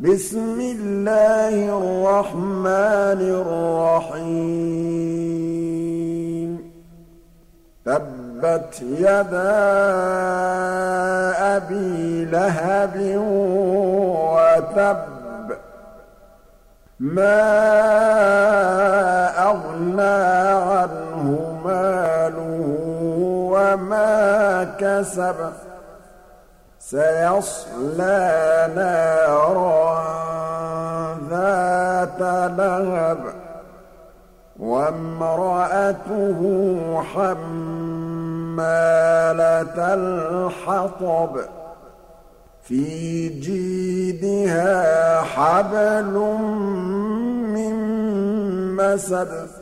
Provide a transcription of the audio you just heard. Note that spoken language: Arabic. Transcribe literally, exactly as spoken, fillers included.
بسم الله الرحمن الرحيم تبت يدا أبي لهب وتب ما أغنى عنه ماله وما كسب سيصلى نارا ذات لهب وامرأته حمالة الحطب في جيدها حبل من مسد